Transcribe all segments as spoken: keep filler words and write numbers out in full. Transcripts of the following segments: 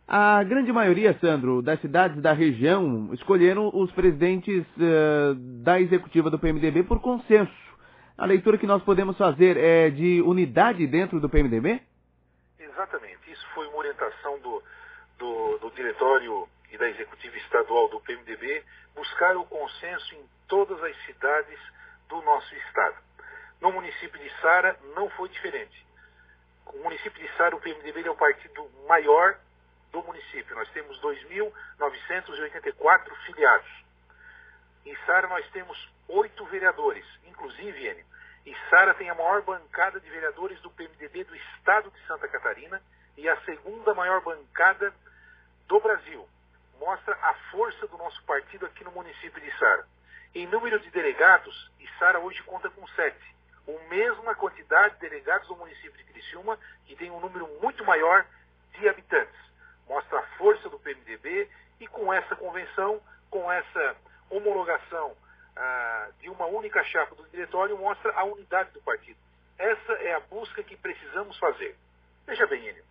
A grande maioria, Sandro, das cidades da região escolheram os presidentes uh, da executiva do P M D B por consenso. A leitura que nós podemos fazer é de unidade dentro do P M D B? Exatamente. Isso foi uma orientação do, do, do diretório e da executiva estadual do P M D B, buscar o consenso em todas as cidades do nosso estado. No município de Sara não foi diferente. O município de Sara, o P M D B é o partido maior do município. Nós temos dois mil novecentos e oitenta e quatro filiados. Em Sara nós temos oito vereadores, inclusive, Enio, e Sara tem a maior bancada de vereadores do P M D B do estado de Santa Catarina e a segunda maior bancada do Brasil. Mostra a força do nosso partido aqui no município de Sara. Em número de delegados, Sara hoje conta com sete. O mesma quantidade de delegados do município de Criciúma, que tem um número muito maior de habitantes. Mostra a força do P M D B e com essa convenção, com essa homologação ah, de uma única chapa do diretório, mostra a unidade do partido. Essa é a busca que precisamos fazer. Veja bem, Enio,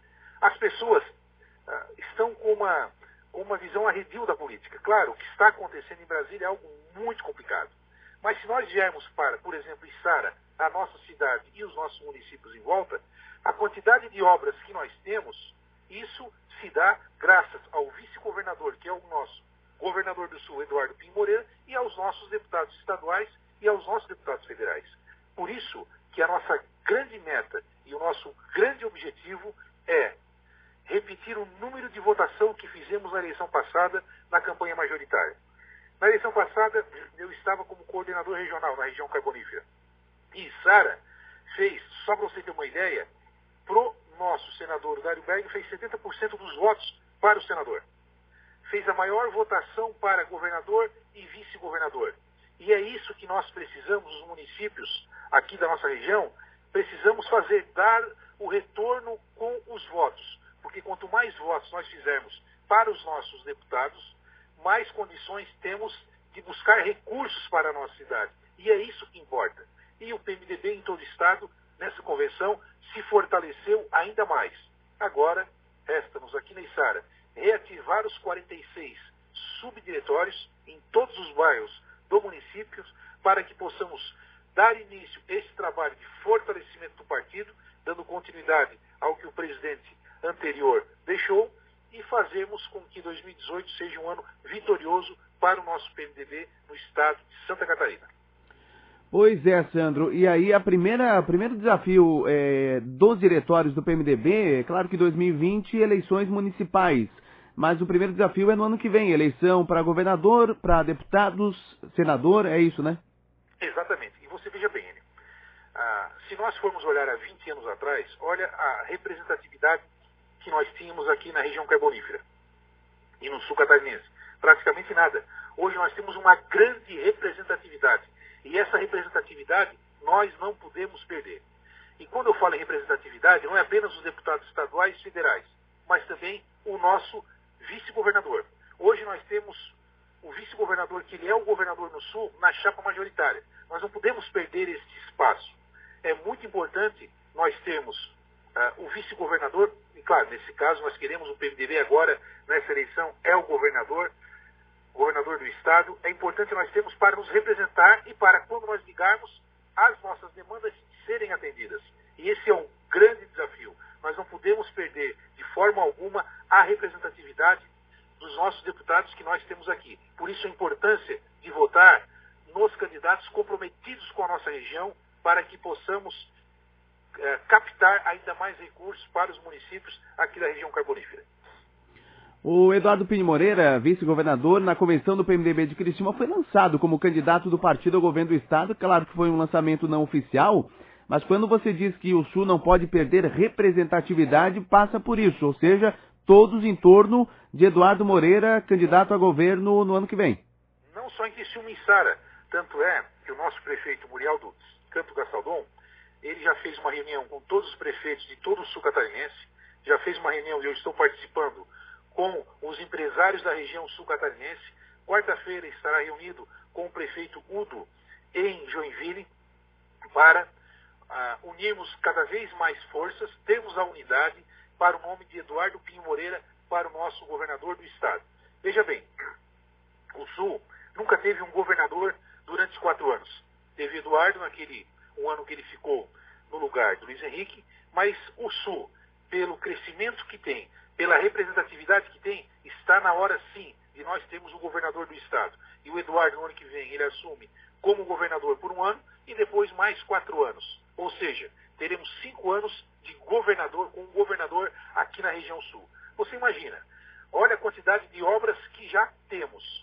as pessoas ah, estão com uma, com uma visão arredio da política. Claro, o que está acontecendo em Brasília é algo muito complicado. Mas se nós viermos para, por exemplo, Sara, a nossa cidade e os nossos municípios em volta, a quantidade de obras que nós temos, isso se dá graças ao vice-governador, que é o nosso governador do Sul, Eduardo Pinho Moreira, e aos nossos deputados estaduais e aos nossos deputados federais. Por isso que a nossa grande meta e o nosso grande objetivo é repetir o número de votação que fizemos na eleição passada na campanha majoritária. Na eleição passada, eu estava como coordenador regional na região carbonífera. E Sara fez, só para você ter uma ideia, pro nosso senador, o Dário Berg, fez setenta por cento dos votos para o senador. Fez a maior votação para governador e vice-governador. E é isso que nós precisamos, os municípios aqui da nossa região, precisamos fazer, dar o retorno com os votos. Porque quanto mais votos nós fizermos para os nossos deputados, mais condições temos de buscar recursos para a nossa cidade. E é isso que importa. E o P M D B em todo o estado, nessa convenção, se fortaleceu ainda mais. Agora, resta-nos aqui na Sara reativar os quarenta e seis subdiretórios em todos os bairros do município para que possamos dar início a esse trabalho de fortalecimento do partido, dando continuidade ao que o presidente anterior deixou, e fazermos com que dois mil e dezoito seja um ano vitorioso para o nosso P M D B no estado de Santa Catarina. Pois é, Sandro. E aí, a primeira, o primeiro desafio é, dos diretórios do P M D B, é claro que dois mil e vinte, eleições municipais. Mas o primeiro desafio é no ano que vem, eleição para governador, para deputados, senador, é isso, né? Exatamente. E você veja bem, Enio, ah, se nós formos olhar há vinte anos atrás, olha a representatividade que nós tínhamos aqui na região carbonífera e no sul catarinense. Praticamente nada. Hoje nós temos uma grande representatividade. E essa representatividade nós não podemos perder. E quando eu falo em representatividade, não é apenas os deputados estaduais e federais, mas também o nosso vice-governador. Hoje nós temos o vice-governador, que ele é o governador no sul, na chapa majoritária. Nós não podemos perder esse espaço. É muito importante nós termos uh, o vice-governador, e claro, nesse caso nós queremos o P M D B agora, nessa eleição, é o governador, governador do estado. É importante nós termos para nos representar e para, quando nós ligarmos, as nossas demandas serem atendidas. E esse é um grande desafio. Nós não podemos perder de forma alguma a representatividade dos nossos deputados que nós temos aqui. Por isso a importância de votar nos candidatos comprometidos com a nossa região, para que possamos eh, captar ainda mais recursos para os municípios aqui da região carbonífera. O Eduardo Pinho Moreira, vice-governador, na convenção do P M D B de Criciúma, foi lançado como candidato do partido ao governo do estado. Claro que foi um lançamento não oficial, mas quando você diz que o Sul não pode perder representatividade, passa por isso, ou seja, todos em torno de Eduardo Moreira, candidato a governo no ano que vem. Não só em Criciúma e Sara, tanto é que o nosso prefeito Muriel do Canto Gastaldon, ele já fez uma reunião com todos os prefeitos de todo o sul catarinense, já fez uma reunião e eu estou participando com os empresários da região sul catarinense. Quarta-feira estará reunido com o prefeito Udo em Joinville para uh, unirmos cada vez mais forças, termos a unidade para o nome de Eduardo Pinho Moreira para o nosso governador do estado. Veja bem, o Sul nunca teve um governador durante os quatro anos. Teve Eduardo naquele um ano que ele ficou no lugar do Luiz Henrique, mas o Sul, pelo crescimento que tem, pela representatividade que tem, está na hora sim de nós termos o governador do estado. E o Eduardo, no ano que vem, ele assume como governador por um ano e depois mais quatro anos. Ou seja, teremos cinco anos de governador, com um governador aqui na região sul. Você imagina, olha a quantidade de obras que já temos.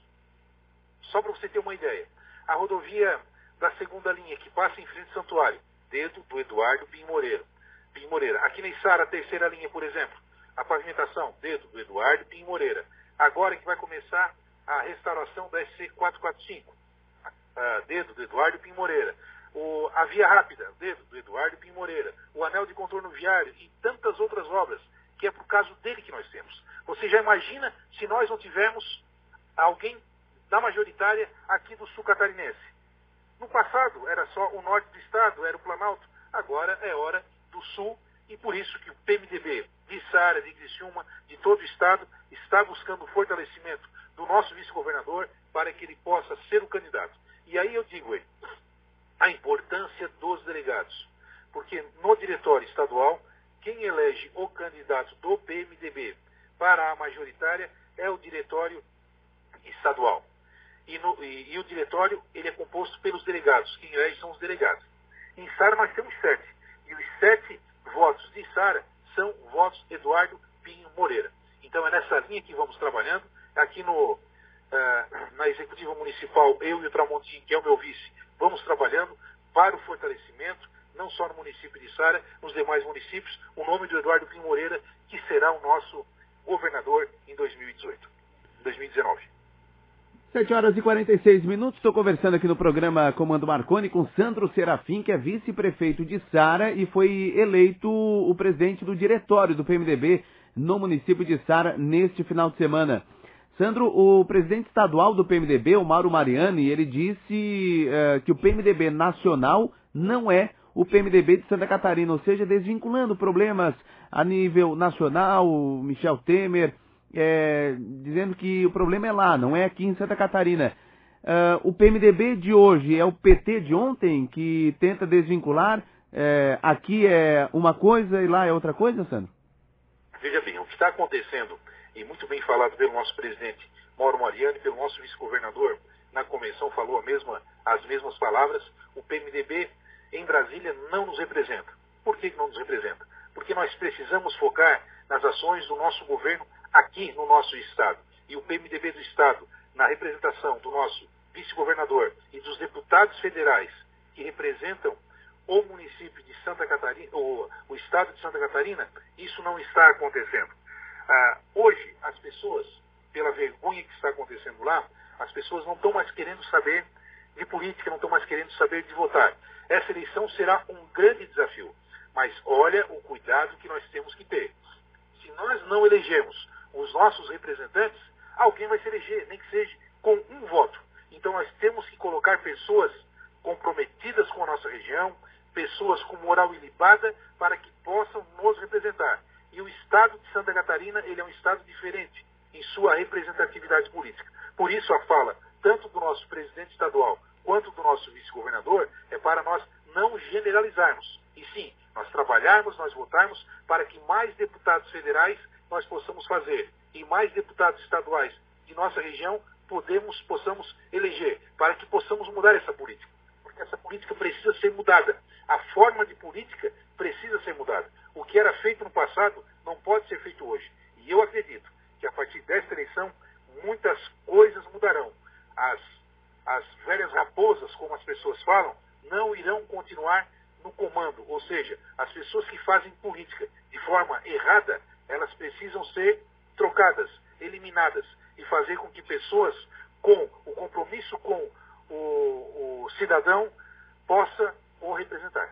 Só para você ter uma ideia. A rodovia da segunda linha, que passa em frente ao Santuário, dedo do Eduardo Pinho Moreira. Pinho Moreira. Aqui na Içara, a terceira linha, por exemplo, a pavimentação, dedo do Eduardo Pinho Moreira. Agora que vai começar a restauração da S C quatrocentos e quarenta e cinco, uh, dedo do Eduardo Pinho Moreira. O, a Via Rápida, dedo do Eduardo Pinho Moreira. O Anel de Contorno Viário e tantas outras obras, que é por causa dele que nós temos. Você já imagina se nós não tivermos alguém da majoritária aqui do sul catarinense? No passado era só o norte do estado, era o Planalto. Agora é hora do sul e por isso que o P M D B de Içara, de Criciúma, de todo o estado, está buscando o fortalecimento do nosso vice-governador para que ele possa ser o candidato. E aí eu digo ele, a importância dos delegados. Porque no diretório estadual, quem elege o candidato do P M D B para a majoritária é o diretório estadual. E, no, e, e o diretório ele é composto pelos delegados. Quem elege são os delegados. Em Içara nós temos sete. E os sete votos de Içara são votos Eduardo Pinho Moreira. Então é nessa linha que vamos trabalhando. Aqui no, uh, na Executiva Municipal, eu e o Tramontim, que é o meu vice, vamos trabalhando para o fortalecimento, não só no município de Içara, nos demais municípios, o nome do Eduardo Pinho Moreira, que será o nosso governador em dois mil e dezoito, dois mil e dezenove. sete horas e quarenta e seis minutos, estou conversando aqui no programa Comando Marconi com Sandro Serafim, que é vice-prefeito de Içara e foi eleito o presidente do diretório do P M D B no município de Içara neste final de semana. Sandro, o presidente estadual do P M D B, o Mauro Mariani, ele disse uh, que o P M D B nacional não é o P M D B de Santa Catarina, ou seja, desvinculando problemas a nível nacional, Michel Temer, é, dizendo que o problema é lá, não é aqui em Santa Catarina. Uh, o P M D B de hoje é o P T de ontem que tenta desvincular, é, aqui é uma coisa e lá é outra coisa, Sandro? Veja bem, o que está acontecendo, e muito bem falado pelo nosso presidente Mauro Mariani, pelo nosso vice-governador, na convenção falou a mesma, as mesmas palavras, o P M D B em Brasília não nos representa. Por que não nos representa? Porque nós precisamos focar nas ações do nosso governo aqui no nosso estado. E o P M D B do estado, na representação do nosso vice-governador e dos deputados federais que representam o município de Santa Catarina, o, o estado de Santa Catarina, isso não está acontecendo. Ah, hoje, as pessoas, pela vergonha que está acontecendo lá, as pessoas não estão mais querendo saber de política, não estão mais querendo saber de votar. Essa eleição será um grande desafio. Mas olha o cuidado que nós temos que ter. Se nós não elegermos os nossos representantes, alguém vai se eleger, nem que seja com um voto. Então nós temos que colocar pessoas comprometidas com a nossa região, pessoas com moral ilibada para que possam nos representar. E o estado de Santa Catarina, ele é um estado diferente em sua representatividade política. Por isso a fala, tanto do nosso presidente estadual quanto do nosso vice-governador, é para nós não generalizarmos. E sim, nós trabalharmos, nós votarmos para que mais deputados federais nós possamos fazer e mais deputados estaduais de nossa região podemos, possamos eleger, para que possamos mudar essa política. Porque essa política precisa ser mudada. A forma de política precisa ser mudada. O que era feito no passado não pode ser feito hoje. E eu acredito que a partir desta eleição muitas coisas mudarão. As, as velhas raposas, como as pessoas falam, não irão continuar no comando. Ou seja, as pessoas que fazem política de forma errada, elas precisam ser trocadas, eliminadas e fazer com que pessoas com o compromisso com o, o cidadão possa o representar.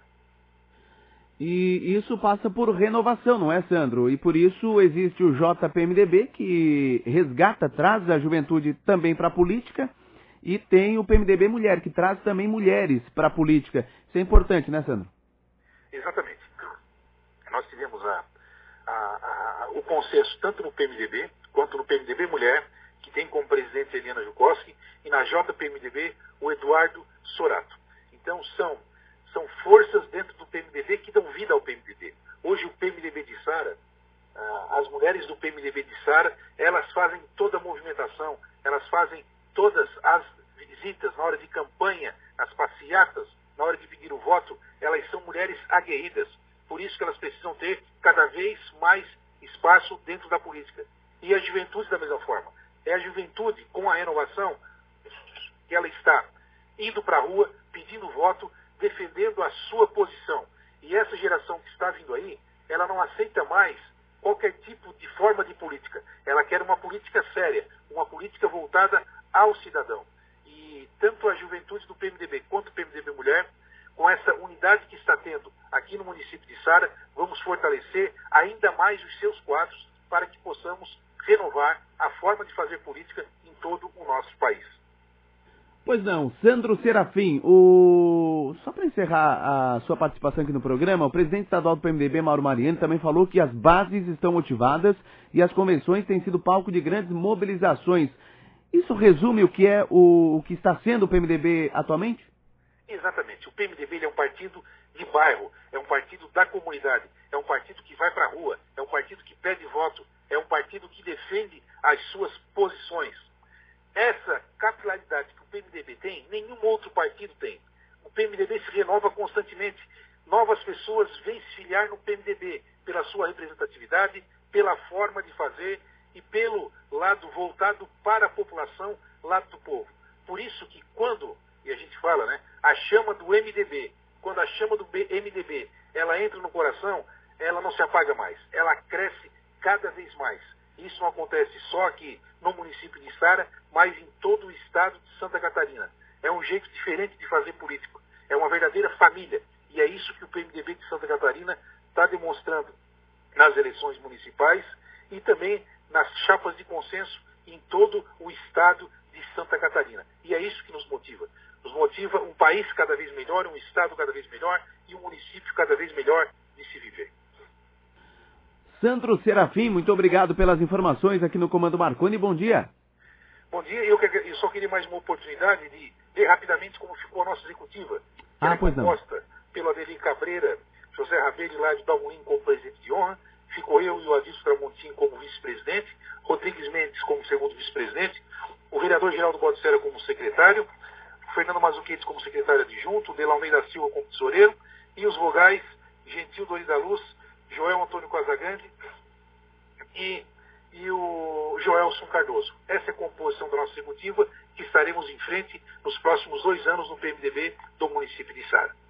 E isso passa por renovação, não é, Sandro? E por isso existe o J P M D B, que resgata, traz a juventude também para a política, e tem o P M D B Mulher, que traz também mulheres para a política. Isso é importante, né, Sandro? Exatamente. Nós tivemos a, a, a, o consenso tanto no P M D B, quanto no P M D B Mulher, que tem como presidente Eliana Jukoski, e na J P M D B o Eduardo Sorato. Então são, são forças dentro do P M D B que dão vida ao P M D B. Hoje o P M D B de Sara, ah, as mulheres do P M D B de Sara, elas fazem toda a movimentação, elas fazem todas as visitas na hora de campanha, nas passeatas, na hora de pedir o voto, elas são mulheres aguerridas. Por isso que elas precisam ter cada vez mais espaço dentro da política. E a juventude da mesma forma. É a juventude, com a renovação, que ela está indo para a rua, pedindo voto, defendendo a sua posição. E essa geração que está vindo aí, ela não aceita mais qualquer tipo de forma de política. Ela quer uma política séria, uma política voltada ao cidadão. E tanto a juventude do P M D B quanto o P M D B Mulher, com essa unidade que está tendo aqui no município de Sara, vamos fortalecer ainda mais os seus quadros para que possamos renovar a forma de fazer política em todo o nosso país. Pois não, Sandro Serafim, o... só para encerrar a sua participação aqui no programa, o presidente estadual do P M D B, Mauro Mariani, também falou que as bases estão motivadas e as convenções têm sido palco de grandes mobilizações. Isso resume o que é o, o que está sendo o P M D B atualmente? Exatamente. O P M D B ele é um partido de bairro, é um partido da comunidade, é um partido que vai para a rua, é um partido que pede voto, é um partido que defende as suas posições. Essa capilaridade que o P M D B tem, nenhum outro partido tem. O P M D B se renova constantemente. Novas pessoas vêm se filiar no P M D B pela sua representatividade, pela forma de fazer e pelo lado voltado para a população, lado do povo. Por isso que quando, e a gente fala, né, a chama do M D B, quando a chama do M D B, ela entra no coração, ela não se apaga mais, ela cresce cada vez mais. Isso não acontece só aqui no município de Sara, mas em todo o estado de Santa Catarina. É um jeito diferente de fazer política. É uma verdadeira família. E é isso que o P M D B de Santa Catarina está demonstrando nas eleições municipais e também nas chapas de consenso em todo o estado de Santa Catarina. E é isso que nos motiva. Nos motiva um país cada vez melhor, um estado cada vez melhor e um município cada vez melhor de se viver. Sandro Serafim, muito obrigado pelas informações aqui no Comando Marconi. Bom dia. Bom dia. Eu, eu só queria mais uma oportunidade de ver rapidamente como ficou a nossa executiva. Que ah, pois não. Composta pelo Adelim Cabreira, José Rabelo e Ládio Dalmolin como presidente de honra. Ficou eu e o Adilson Tramontim como vice-presidente, Rodrigues Mendes como segundo vice-presidente, o vereador Geraldo Baldissera como secretário, o Fernando Mazuquete como secretário adjunto, o Delalmei da Silva como tesoureiro, e os vogais Gentil Dori da Luz, Joel Antônio Casagrande e, e o Joelson Cardoso. Essa é a composição da nossa executiva que estaremos em frente nos próximos dois anos no P M D B do município de Sara.